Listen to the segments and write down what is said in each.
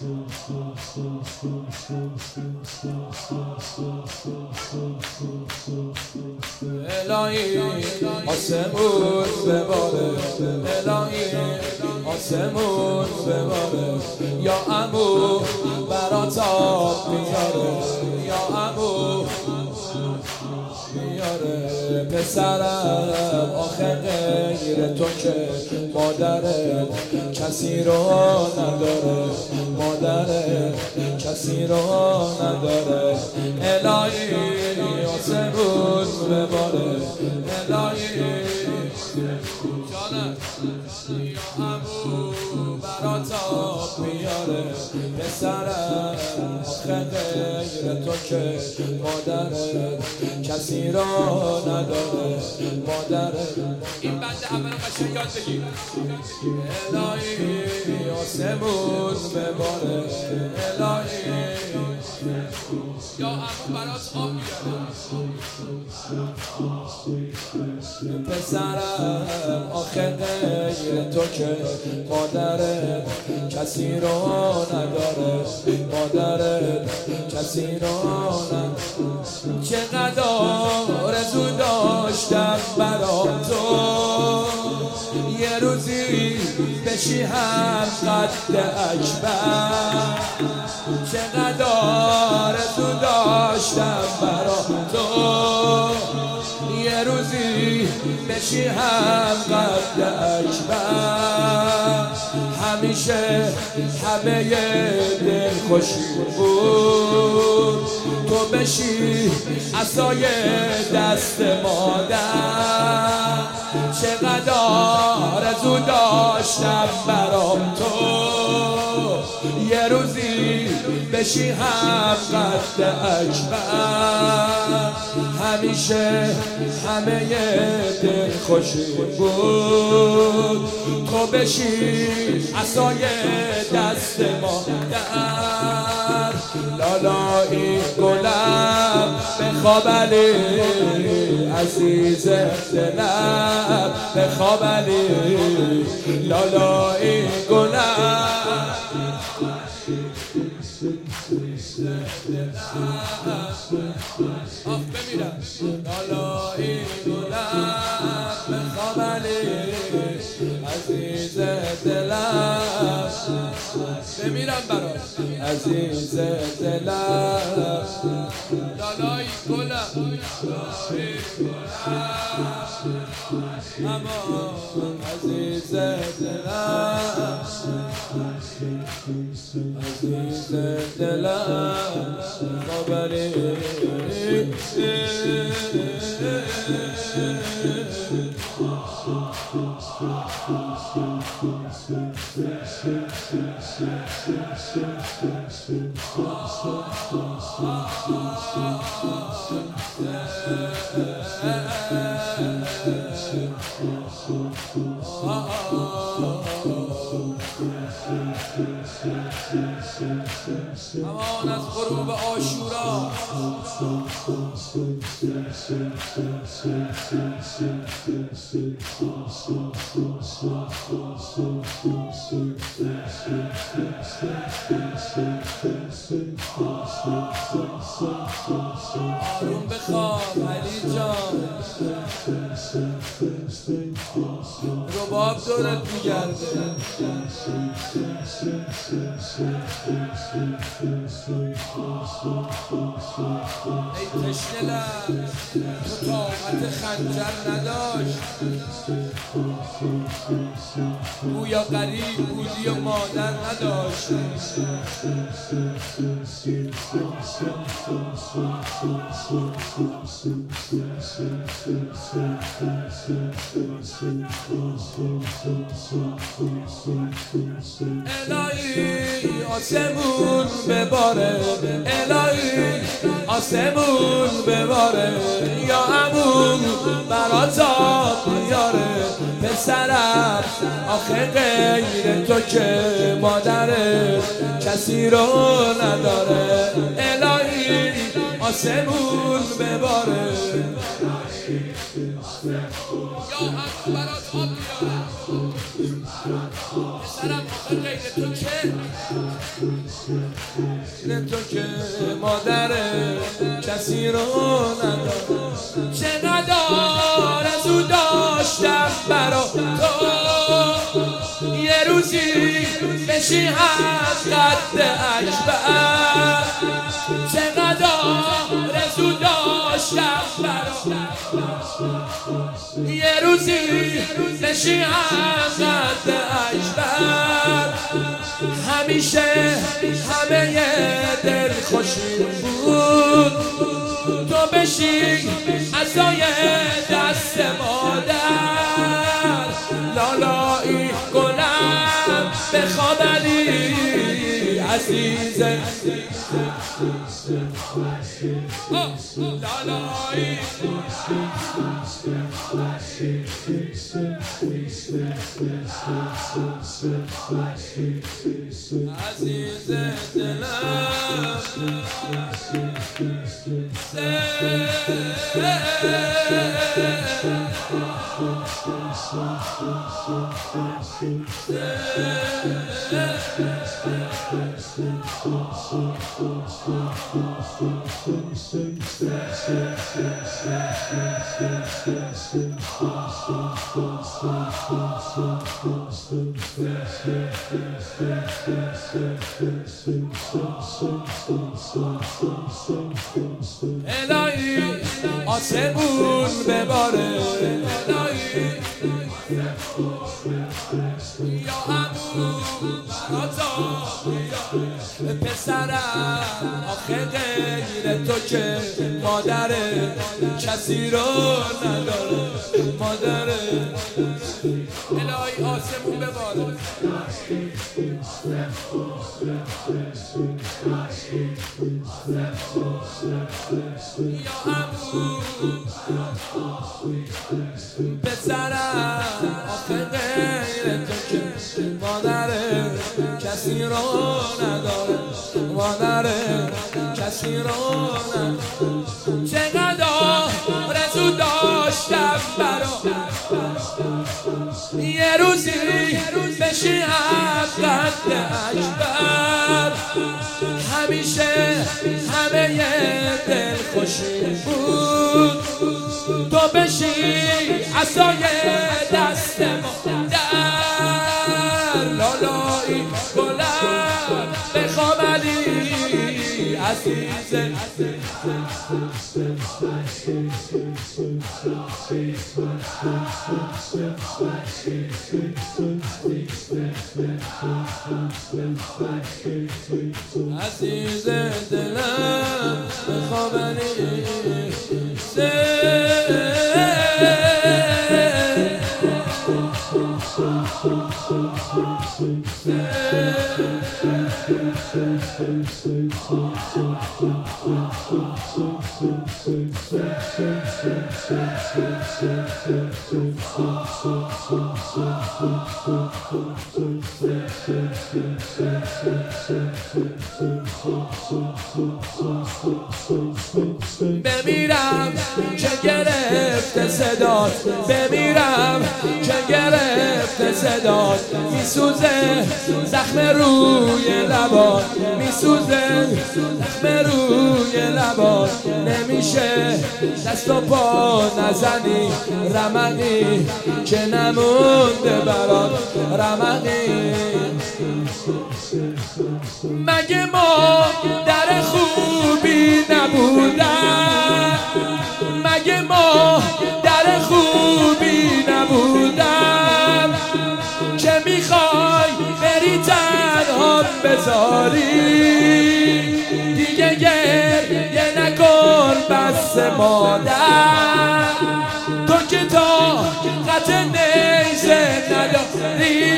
الهی آسمون بباره، الهی آسمون بباره، یا عمو برات آب میاره، یا عمو میاره. پسرم آخه غیر تو که مادرت کسی رو نداره، مادرت کسی رو نداره. الهی آسمون بباره، الهی جانم یا عمو برات آب میاره. پسرم آخه غیر تو که مادرت کسی را نداره، مادرت. این بنده اول قشنگ یاد بگیر. الهی آسمون بباره، الهی یا عمو برات آب میاره. پسرم آخه غیر تو که مادرت کسی رو نداره، مادرت کسی رو نداره. چقدر آرزو داشتم برا تو یه روزی بشی هم قد اکبر. چقدر آرزو داشتم برا تو یه روزی بشی هم قد اکبر. همیشه همه دل خوشی بود تو بشی عصای دست مادر. چقدر آرزو داشتم برام تو یه روزی بشی هم قد اکبر. همیشه همه دل خوشی بود تو بشی عصای دست مادر. لالایی گلم بخواب علی عزیز دلم، بخواب علی لالایی گلم. آخ بمیرم لالایی گلم، بخواب علی عزیز دلم، بمیرم برات عزیز دلم. لالایی گلم، لالایی گلم، اما عزیز دلم، عزیز دلم. خبری امان از غروب عاشورا. آروم بخواب علی جان، رباب دورت میگرده. ای تشنه لب تو طاقت خنجر نداشت، گویا غریب بودی و مادر نداشت. الهی آسمون بباره، الهی آسمون بباره، یا عمو برات آب بیاره. پسرم آخه غیر تو که مادرت کسی رو نداره. الهی آسمون بباره، یا عمو برات آب بیاره. پسرم آخه غیر تو که غیر تو که مادر کسی رو نداره. چقدر آرزو داشتم برا تو یه روزی بشی هم قد اکبر. چقدر آرزو داشتم برا یه روزی بشی هم قد اکبر. همیشه همه دل خوشی بود تو بشی عصای دست مادر. لالایی گلم بخواب علی عزیزه لالایی عزیز دلم الهی آسمون بباره. الهی یا همون برات پسرم آخه غیر تو که مادر کسی رو نداره. مادر الهی آسمون بباره. یا همون پسرم آخه غیر تو که مادر کسی رو نداره. مادر کسی رو نداره. چقدر آرزو داشتم برا یه روزی بشی هم قد اکبر. همیشه همه دل خوشی بود تو بشی عصای دست مادر. لالایی گلم بخواب علی عزیزه عزیز دلم بخواب علی بمیرم که گرفته صدات. بمیرم که گرفته صدات. میسوزه زخم روی لبات. میسوزه زخم روی لبات. نمیشه دست و پا نزنی رمقی که نمونده برات. رمقی مگه ما در خوبی نبودن؟ مگه ما در خوبی نبودن که میخوای بری تنها بذاری؟ دیگه گریه نکن بس مادر. تو که طاقت نیزه نداری.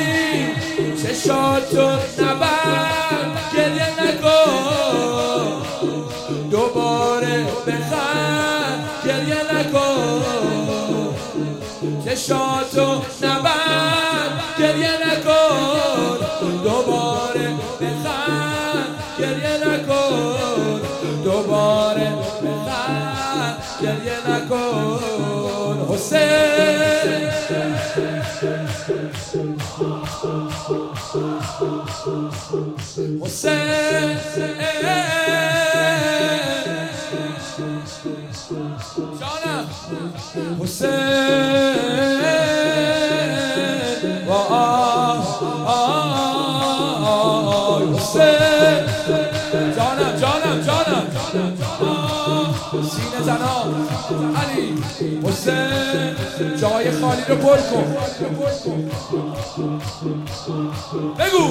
چشاتو نبند گریه نکن. دوباره بخند گریه نکن. چشاتو نبند گریه نکن. دوباره بخند گریه نکن. دوباره بخند گریه نکن. حسین حسین جانم حسین وای حسین جانم جانم جانم سینه زنان علی حسین جای خالی رو پر کن بگو